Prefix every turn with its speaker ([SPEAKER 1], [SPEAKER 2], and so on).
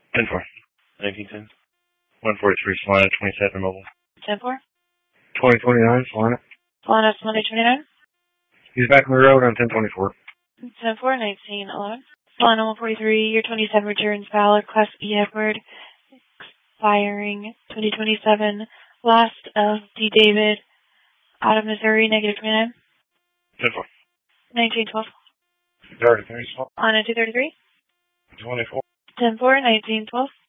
[SPEAKER 1] 10-4. 1910. 143, Salina, 27 mobile.
[SPEAKER 2] 10-4.
[SPEAKER 1] 2029, Salina.
[SPEAKER 2] Salina, Monday 29.
[SPEAKER 1] He's back on the road on 1024.
[SPEAKER 2] 10-4, 1911. Salina 143, year 27 returns valid, Class E Edward, expiring 2027. Last of D. David, out of Missouri, negative 29.
[SPEAKER 1] 10-4.
[SPEAKER 2] 1912.
[SPEAKER 1] 33,
[SPEAKER 2] On 233.
[SPEAKER 1] 24.
[SPEAKER 2] 10-4, 1912.